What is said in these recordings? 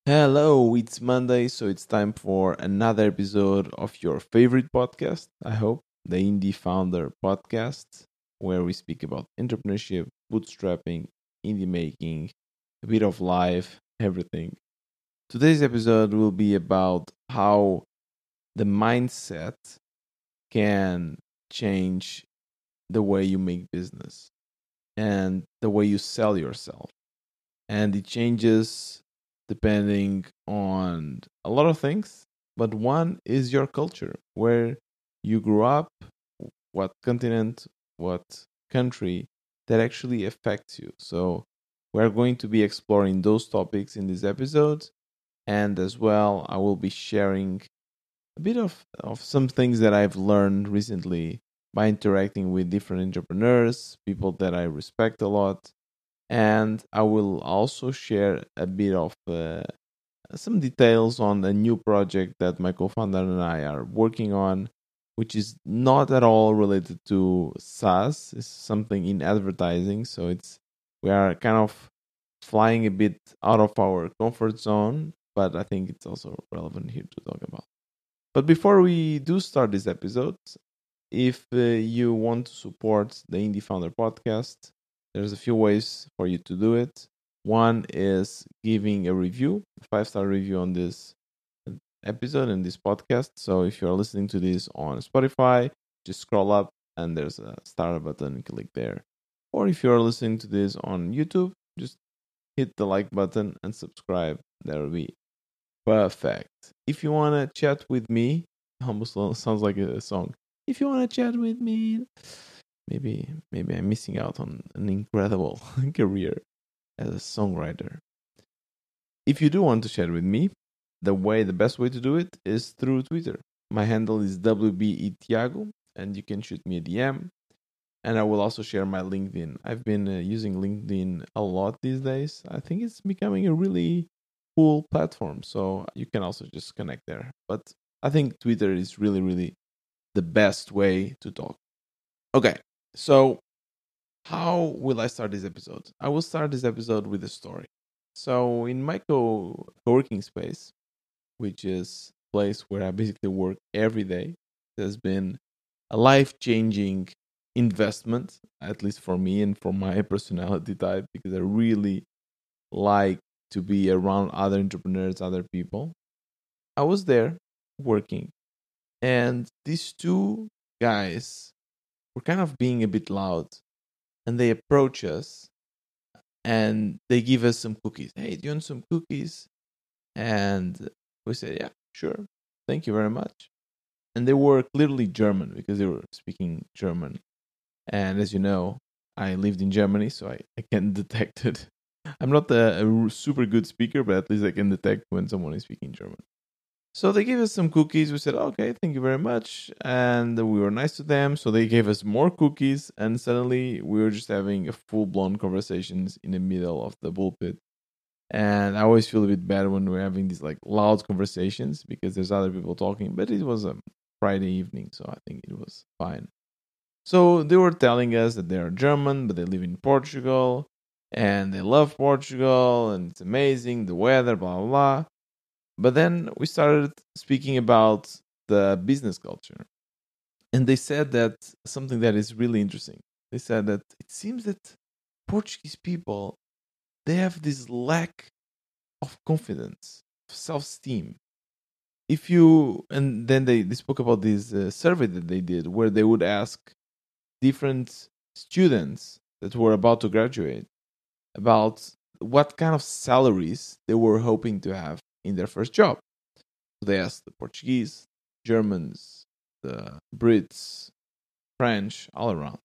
Hello, it's Monday, so it's time for another episode of your favorite podcast, I hope, the Indie Founder Podcast, where we speak about entrepreneurship, bootstrapping, indie making, a bit of life, everything. Today's episode will be about how the mindset can change the way you make business and the way you sell yourself. And it changes depending on a lot of things, but one is your culture, where you grew up, what continent, what country that actually affects you. So we're going to be exploring those topics in this episode, and as well I will be sharing a bit of some things that I've learned recently by interacting with different entrepreneurs, people that I respect a lot, and I will also share a bit of some details on a new project that my co-founder and I are working on, which is not at all related to SaaS. It's something in advertising, so it's we are kind of flying a bit out of our comfort zone, but I think it's also relevant here to talk about. But before we do start this episode, if you want to support the Indie Founder podcast, there's a few ways for you to do it. One is giving a review, a 5-star review on this episode and this podcast. So if you're listening to this on Spotify, just scroll up and there's a star button, click there. Or if you're listening to this on YouTube, just hit the like button and subscribe. That will be perfect. If you want to chat with me, almost sounds like a song. If you want to chat with me, maybe I'm missing out on an incredible career as a songwriter. If you do want to chat with me, the best way to do it is through Twitter. My handle is WBETiago, and you can shoot me a DM. And I will also share my LinkedIn. I've been using LinkedIn a lot these days. I think it's becoming a really cool platform. So you can also just connect there. But I think Twitter is really, really the best way to talk. Okay. So how will I start this episode? I will start this episode with a story. So in my co-working space, which is a place where I basically work every day, it has been a life-changing investment, at least for me and for my personality type, because I really like to be around other entrepreneurs, other people. I was there working, and these two guys were kind of being a bit loud, and they approach us and they give us some cookies. Hey, do you want some cookies? And we said, yeah, sure. Thank you very much. And they were clearly German because they were speaking German. And as you know, I lived in Germany, so I can detect it. I'm not a super good speaker, but at least I can detect when someone is speaking German. So they gave us some cookies. We said, okay, thank you very much. And we were nice to them. So they gave us more cookies. And suddenly we were just having a full blown conversations in the middle of the pulpit. And I always feel a bit bad when we're having these like loud conversations because there's other people talking. But it was a Friday evening, so I think it was fine. So they were telling us that they are German, but they live in Portugal and they love Portugal and it's amazing, the weather, blah, blah, blah. But then we started speaking about the business culture. And they said that something that is really interesting. They said that it seems that Portuguese people, they have this lack of confidence, self esteem. If you, and then they spoke about this survey that they did where they would ask different students that were about to graduate about what kind of salaries they were hoping to have in their first job. So they asked the Portuguese, Germans, the Brits, French, all around.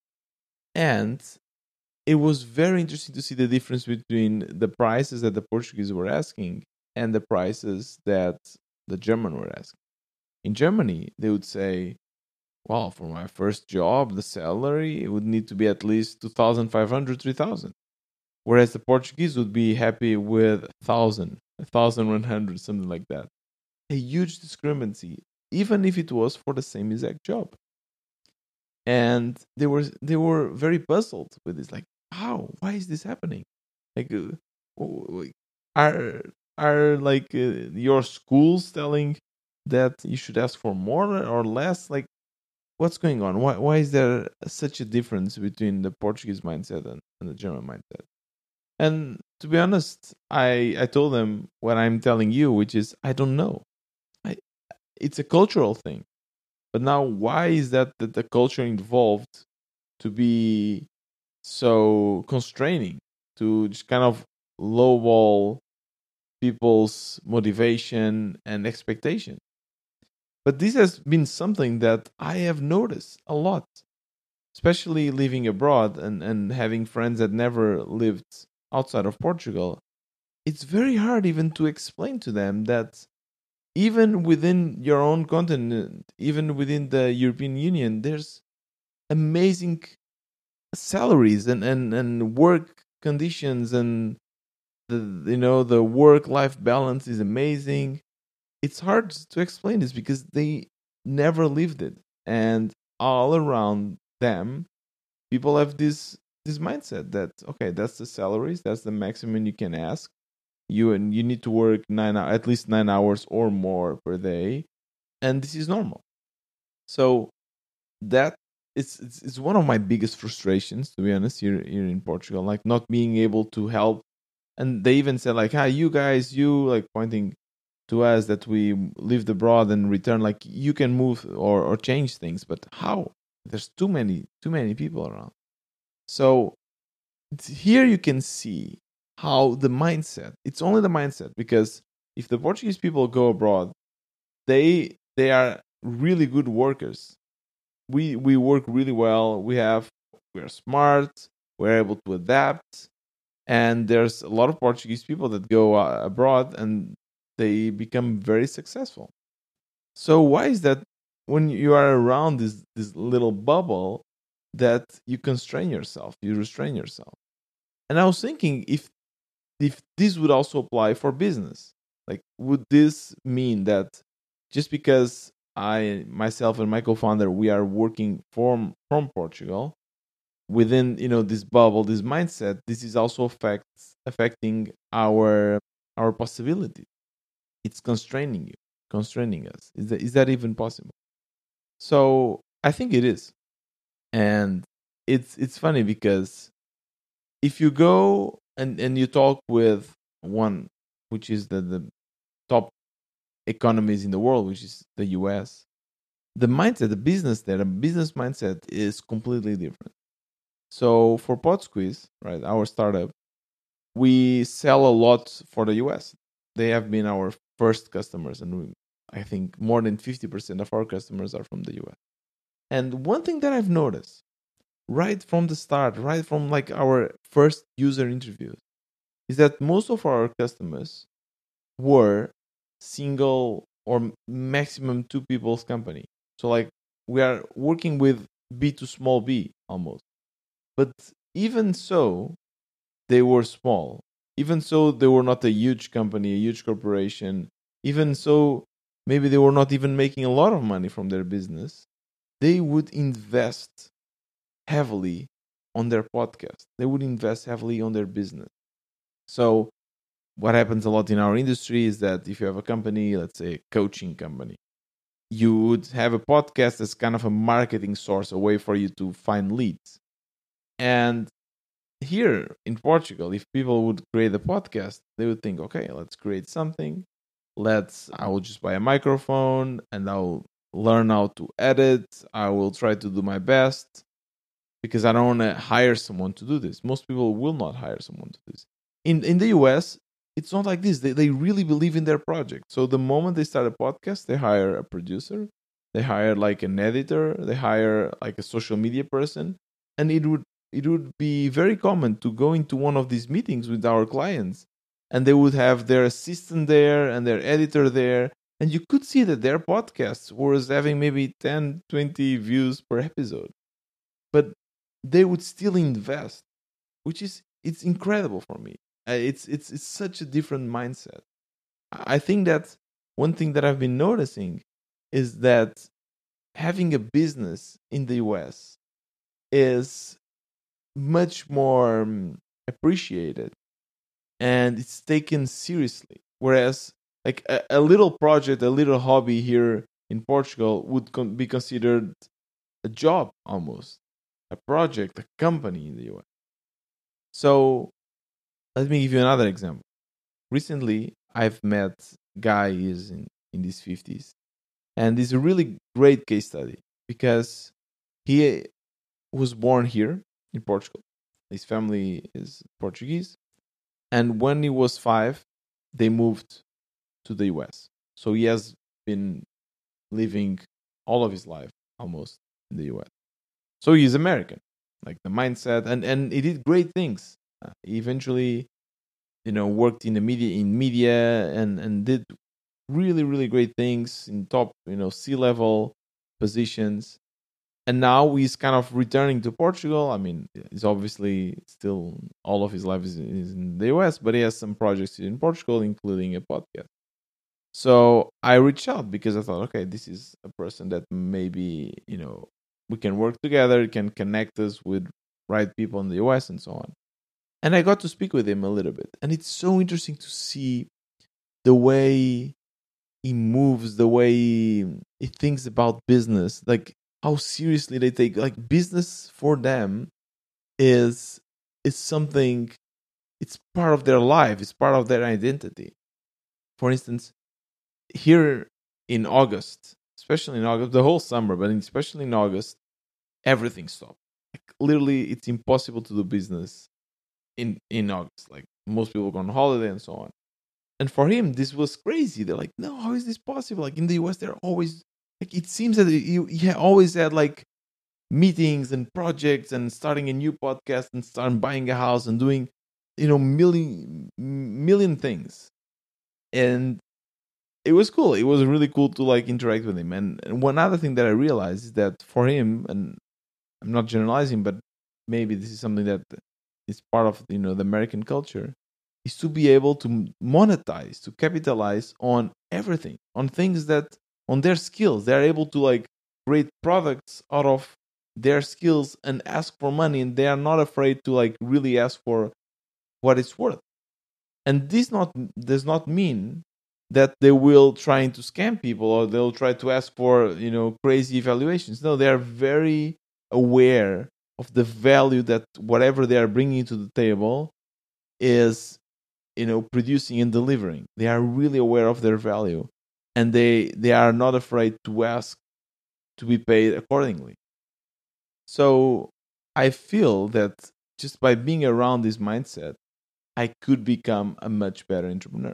And it was very interesting to see the difference between the prices that the Portuguese were asking and the prices that the German were asking. In Germany, they would say, well, for my first job, the salary it would need to be at least 2,500, 3,000. Whereas the Portuguese would be happy with 1,000, 1,100, something like that. A huge discrepancy, even if it was for the same exact job. And they were very puzzled with this, like, how? Why is this happening? Like, are are like your schools telling that you should ask for more or less? Like, what's going on? Why is there such a difference between the Portuguese mindset and the German mindset? And to be honest, I told them what I'm telling you, which is I don't know. I, it's a cultural thing. But now, why is that the culture involved to be so constraining, to just kind of lowball people's motivation and expectation? But this has been something that I have noticed a lot, especially living abroad and having friends that never lived outside of Portugal. It's very hard even to explain to them that even within your own continent, even within the European Union, there's amazing salaries and work conditions, and the work life balance is amazing. It's hard to explain this because they never lived it, and all around them people have this mindset that, okay, that's the salaries, that's the maximum you can ask. You need to work at least 9 hours or more per day, and this is normal. So that it's one of my biggest frustrations, to be honest, here in Portugal, like not being able to help. And they even said like, "Hi, you guys, you," like pointing to us that we lived abroad and return, like you can move or change things, but how? There's too many people around. So here you can see how the mindset, it's only the mindset, because if the Portuguese people go abroad, they are really good workers. We work really well. We're smart, we're able to adapt. And there's a lot of Portuguese people that go abroad and they become very successful. So why is that when you are around this little bubble that you constrain yourself, you restrain yourself? And I was thinking, if this would also apply for business, like would this mean that just because I myself and my co-founder, we are working from Portugal, within this bubble, this mindset, this is also affecting our possibility. It's constraining us. Is that even possible? So I think it is. And it's funny because if you go and you talk with one, which is the top economies in the world, which is the US, the mindset, the business there, the business mindset is completely different. So for Podsquiz, right, our startup, we sell a lot for the US. They have been our first customers, and I think more than 50% of our customers are from the US. And one thing that I've noticed right from the start, right from like our first user interviews, is that most of our customers were single or maximum two people's company. So like we are working with B to small b almost. But even so, they were small. Even so, they were not a huge company, a huge corporation. Even so, maybe they were not even making a lot of money from their business. They would invest heavily on their podcast. They would invest heavily on their business. So, what happens a lot in our industry is that if you have a company, let's say a coaching company, you would have a podcast as kind of a marketing source, a way for you to find leads. And here in Portugal, if people would create a podcast, they would think, okay, let's create something. I will just buy a microphone and I'll learn how to edit. I will try to do my best because I don't want to hire someone to do this. Most people will not hire someone to do this. In the US, it's not like this. They really believe in their project. So the moment they start a podcast, they hire a producer, they hire like an editor, they hire like a social media person, and it would be very common to go into one of these meetings with our clients, and they would have their assistant there and their editor there, and you could see that their podcast was having maybe 10, 20 views per episode, but they would still invest, which is it's incredible for me. It's such a different mindset. I think that one thing that I've been noticing is that having a business in the US is much more appreciated, and it's taken seriously. Whereas like a little project, a little hobby here in Portugal would be considered a job almost, a project, a company in the US. So let me give you another example. Recently, I've met guy is in his 50s, and it's a really great case study because he was born here in Portugal. His family is Portuguese, and when he was 5, they moved to the US. So he has been living all of his life almost in the US. So he's American, like the mindset, and he did great things. He eventually, worked in the media and did really really great things in top, C-level positions. And now he's kind of returning to Portugal. I mean, he's obviously still all of his life is in the US, but he has some projects in Portugal, including a podcast. So I reached out because I thought, okay, this is a person that maybe, we can work together, can connect us with right people in the US and so on. And I got to speak with him a little bit. And it's so interesting to see the way he moves, the way he thinks about business, like how seriously they take like business for them is something, it's part of their life, it's part of their identity. For instance, here in August, especially in August, the whole summer, but especially in August, everything stopped. Like literally, it's impossible to do business in August. Like most people go on holiday and so on. And for him, this was crazy. They're like, no, how is this possible? Like in the US, they're always like, it seems that he always had like meetings and projects and starting a new podcast and starting buying a house and doing, million things. And it was cool. It was really cool to like interact with him. And one other thing that I realized is that for him, and I'm not generalizing, but maybe this is something that is part of the American culture, is to be able to monetize, to capitalize on everything, on things that on their skills. They're able to like create products out of their skills and ask for money, and they are not afraid to like really ask for what it's worth. And this not does not mean that they will trying to scam people or they'll try to ask for crazy evaluations. No, they are very aware of the value that whatever they are bringing to the table is producing and delivering. They are really aware of their value, and they are not afraid to ask to be paid accordingly. So I feel that just by being around this mindset, I could become a much better entrepreneur.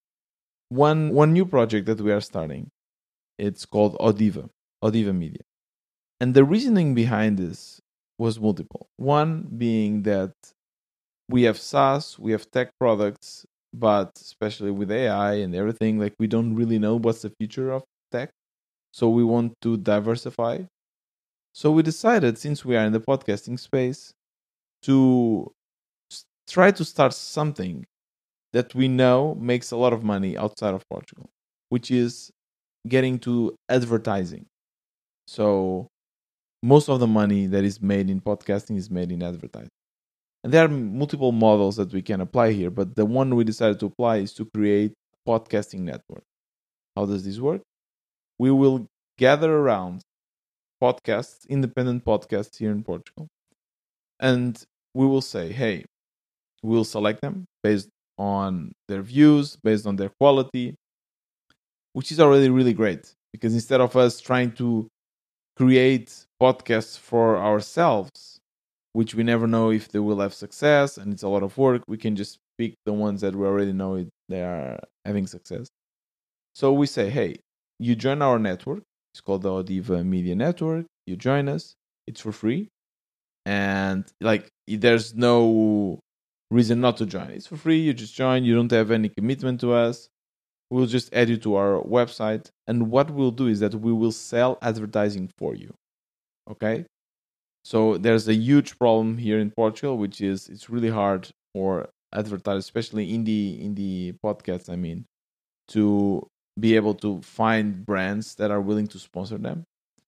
One new project that we are starting, it's called Odiva Media. And the reasoning behind this was multiple. One being that we have SaaS, we have tech products, but especially with AI and everything, like we don't really know what's the future of tech. So we want to diversify. So we decided, since we are in the podcasting space, to try to start something that we know makes a lot of money outside of Portugal, which is getting to advertising. So most of the money that is made in podcasting is made in advertising. And there are multiple models that we can apply here, but the one we decided to apply is to create a podcasting network. How does this work? We will gather around podcasts, independent podcasts here in Portugal, and we will say, hey, we'll select them based on their views, based on their quality, which is already really great, because instead of us trying to create podcasts for ourselves, which we never know if they will have success and it's a lot of work, we can just pick the ones that we already know they are having success. So we say, hey, you join our network. It's called the Odiva Media Network. You join us. It's for free. And like, there's no reason not to join. It's for free. You just join. You don't have any commitment to us. We'll just add you to our website. And what we'll do is that we will sell advertising for you. Okay? So there's a huge problem here in Portugal, which is it's really hard for advertisers, especially indie podcasts, I mean, to be able to find brands that are willing to sponsor them.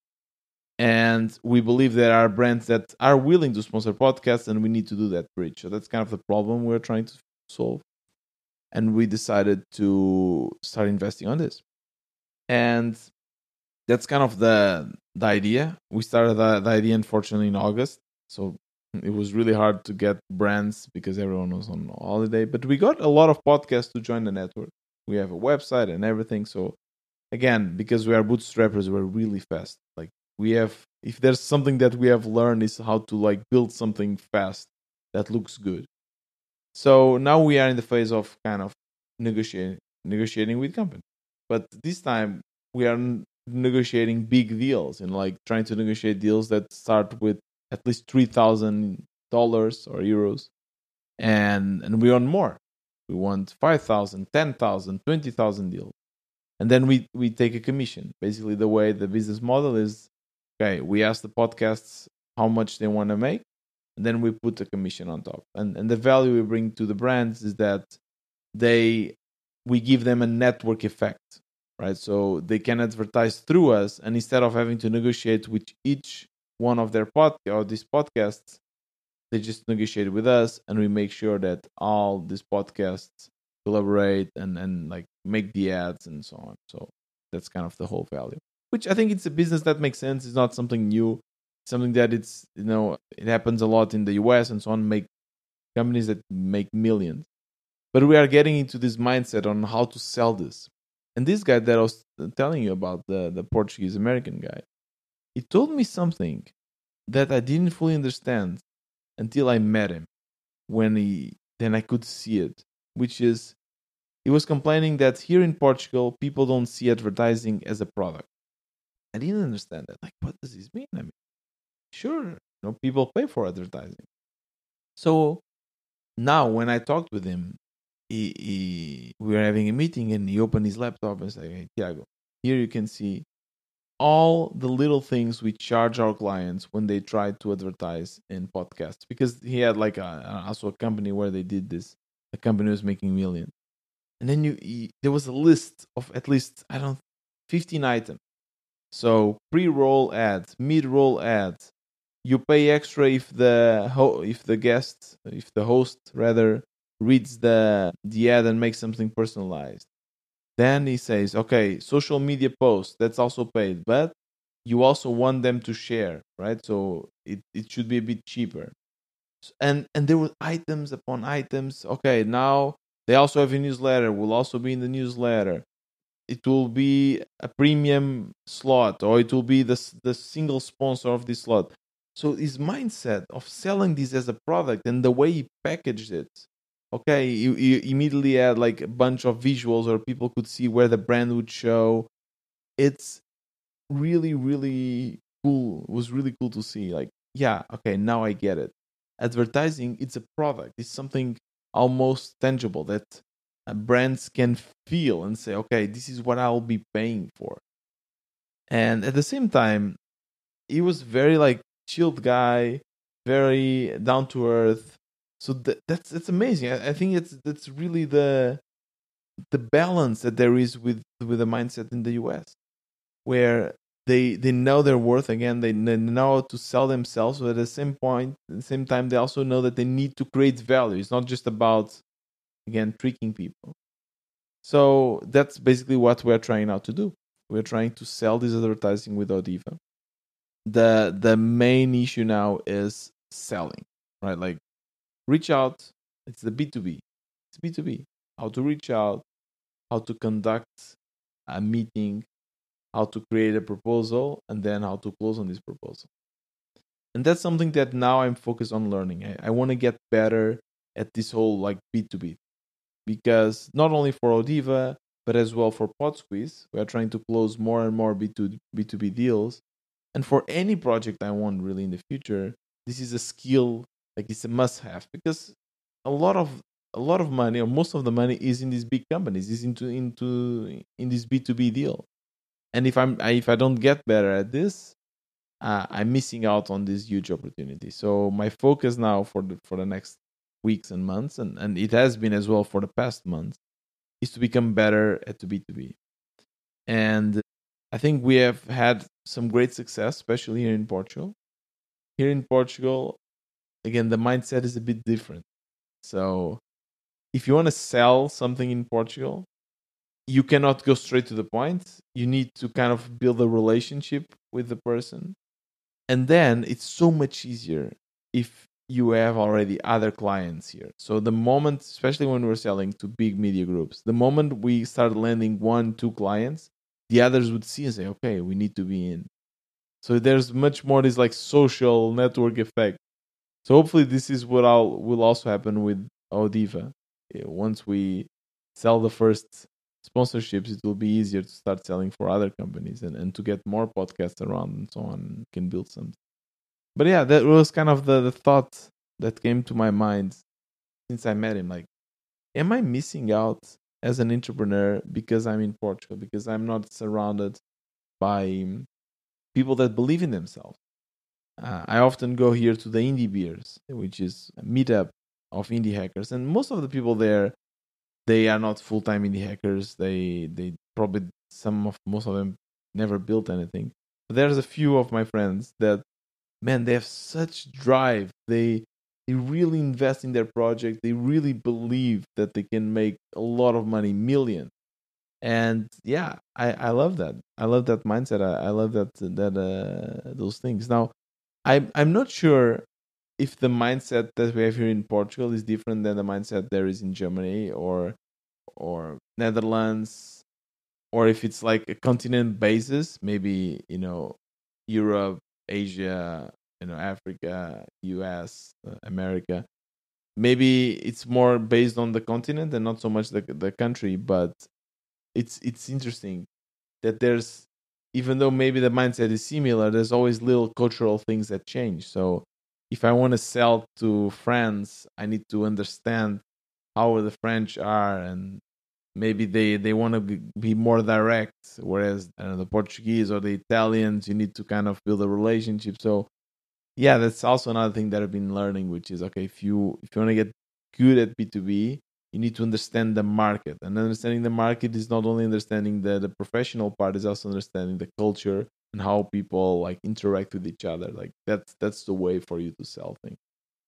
And we believe there are brands that are willing to sponsor podcasts, and we need to do that bridge. So that's kind of the problem we're trying to solve. and we decided to start investing on this. And that's kind of the idea. We started the idea, unfortunately, in August, so it was really hard to get brands because everyone was on holiday. But we got a lot of podcasts to join the network. We have a website and everything. So again, because we are bootstrappers, we're really fast. Like we have, if there's something that we have learned is how to like build something fast that looks good. So now we are in the phase of kind of negotiating with companies. But this time we are negotiating big deals and like trying to negotiate deals that start with at least $3,000 or euros, and we want more. We want 5,000, 10,000, 20,000 deals, and then we take a commission. Basically, the way the business model is, okay, we ask the podcasts how much they want to make, and then we put a commission on top. And the value we bring to the brands is that we give them a network effect, right? So they can advertise through us, and instead of having to negotiate with each one of their these podcasts, they just negotiate with us, and we make sure that all these podcasts collaborate and like make the ads and so on. So that's kind of the whole value, which I think it's a business that makes sense. It's not something new, something that it's, it happens a lot in the US and so on, make companies that make millions. But we are getting into this mindset on how to sell this. And this guy that I was telling you about, the Portuguese American guy, he told me something that I didn't fully understand until I met him. Then I could see it, which is, he was complaining that here in Portugal, people don't see advertising as a product. I didn't understand that. Like, what does this mean? I mean, sure, people pay for advertising. So now when I talked with him, we were having a meeting and he opened his laptop and said, "Hey, Tiago, here you can see all the little things we charge our clients when they try to advertise in podcasts." Because he had like also a company where they did this. The company was making millions. And then there was a list of at least, 15 items. So pre-roll ads, mid-roll ads. You pay extra if the host rather reads the ad and makes something personalized. Then he says, okay, social media posts, that's also paid, but you also want them to share, right? So it should be a bit cheaper. And there were items upon items. Okay, now they also have a newsletter, will also be in the newsletter. It will be a premium slot, or it will be the single sponsor of this slot. So his mindset of selling this as a product and the way he packaged it, okay, you immediately had like a bunch of visuals or people could see where the brand would show. It's really, really cool. It was really cool to see. Like, yeah, okay, now I get it. Advertising, it's a product. It's something almost tangible that brands can feel and say, okay, this is what I'll be paying for. And at the same time, he was very like chilled guy, very down to earth. So that's amazing. I think that's really the balance that there is with the mindset in the US, where they know their worth. Again, they know how to sell themselves, but at the same time, they also know that they need to create value. It's not just about, again, tricking people. So that's basically what we're trying now to do. We're trying to sell this advertising with Odiva. The main issue now is selling, right? Like, reach out. It's the B2B. It's B2B. How to reach out, how to conduct a meeting, how to create a proposal, and then how to close on this proposal. And that's something that now I'm focused on learning. I want to get better at this whole like B2B, because not only for Odiva, but as well for PodSqueeze, we are trying to close more and more B2B deals. And for any project I want really in the future, this is a skill, like it's a must have, because a lot of money, or most of the money, is in these big companies, is in this B2B deal. And if I don't get better at this, I'm missing out on this huge opportunity. So my focus now for the next weeks and months, and it has been as well for the past months, is to become better at the B2B. And I think we have had some great success, especially here in Portugal. Here in Portugal, again, the mindset is a bit different. So if you want to sell something in Portugal, you cannot go straight to the point. You need to kind of build a relationship with the person. And then it's so much easier if you have already other clients here. So the moment, especially when we're selling to big media groups, the moment we start landing 1, 2 clients, the others would see and say, okay, we need to be in. So there's much more this like social network effect. So hopefully this is what will also happen with Audiva. Once we sell the first sponsorships, it will be easier to start selling for other companies and to get more podcasts around and so on, and can build something. But yeah, that was kind of the thought that came to my mind since I met him. Like, am I missing out as an entrepreneur because I'm in Portugal, because I'm not surrounded by people that believe in themselves? I often go here to the Indie Beers, which is a meetup of indie hackers, and most of the people there, they are not full time indie hackers. They probably most of them never built anything. But there's a few of my friends that, man, they have such drive. They really invest in their project. They really believe that they can make a lot of money, millions. And yeah, I love that. I love that mindset. I love that those things. Now, I'm not sure if the mindset that we have here in Portugal is different than the mindset there is in Germany or Netherlands, or if it's like a continent basis, maybe Europe, Asia, Africa, US, America. Maybe it's more based on the continent and not so much the country, but it's interesting that there's, even though maybe the mindset is similar, there's always little cultural things that change. So if I want to sell to France, I need to understand how the French are, and maybe they want to be more direct, whereas the Portuguese or the Italians, you need to kind of build a relationship. So yeah, that's also another thing that I've been learning, which is, okay, if you want to get good at B2B, you need to understand the market. And understanding the market is not only understanding the professional part, is also understanding the culture and how people like interact with each other. Like that's the way for you to sell things.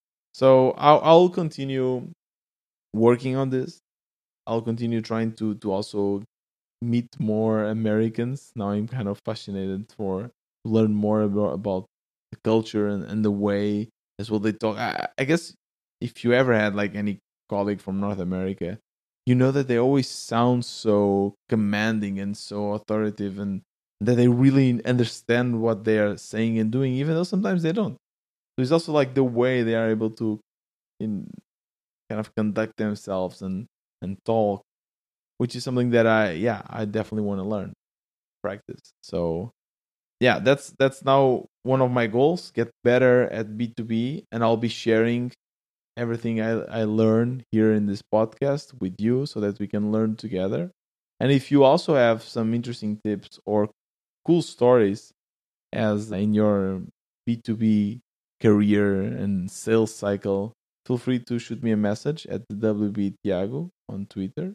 So I'll continue working on this. I'll continue trying to also meet more Americans. Now I'm kind of fascinated for to learn more about the culture and the way as well they talk. I guess if you ever had like any colleague from North America, you know that they always sound so commanding and so authoritative, and that they really understand what they are saying and doing, even though sometimes they don't. So it's also like the way they are able to in kind of conduct themselves and talk, which is something that I definitely want to learn, practice. So yeah, that's now one of my goals: get better at B2B, and I'll be sharing everything I learn here in this podcast with you, so that we can learn together. And if you also have some interesting tips or cool stories as in your B2B career and sales cycle, feel free to shoot me a message at WB Tiago on Twitter,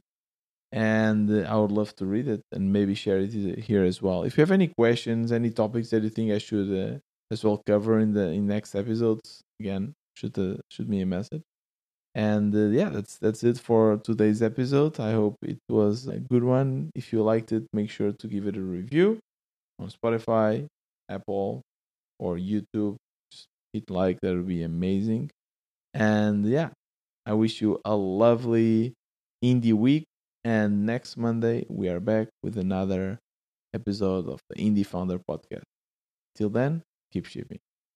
and I would love to read it and maybe share it here as well. If you have any questions, any topics that you think I should as well cover in next episodes, again, shoot me a message. And yeah, that's it for today's episode. I hope it was a good one. If you liked it, make sure to give it a review on Spotify, Apple, or YouTube. Just hit like, that would be amazing. And yeah, I wish you a lovely indie week. And next Monday, we are back with another episode of the Indie Founder Podcast. Till then, keep shipping.